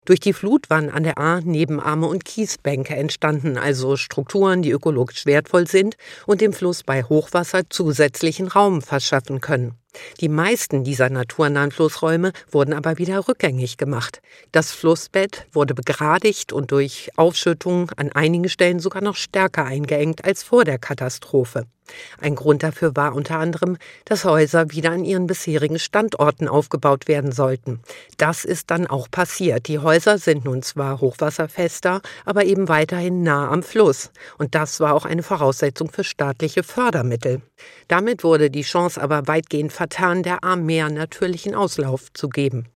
Durch die Flut waren an der Ahr Nebenarme und Kiesbänke entstanden, also Strukturen, die ökologisch wertvoll sind und dem Fluss bei Hochwasser zusätzlichen Raum verschaffen können. Die meisten dieser naturnahen Flussräume wurden aber wieder rückgängig gemacht. Das Flussbett wurde begradigt und durch Aufschüttung an einigen Stellen sogar noch stärker eingeengt als vor der Katastrophe. Ein Grund dafür war unter anderem, dass Häuser wieder an ihren bisherigen Standorten aufgebaut werden sollten. Das ist dann auch passiert. Die Häuser sind nun zwar hochwasserfester, aber eben weiterhin nah am Fluss. Und das war auch eine Voraussetzung für staatliche Fördermittel. Damit wurde die Chance aber weitgehend vertan, der Ahr mehr natürlichen Auslauf zu geben.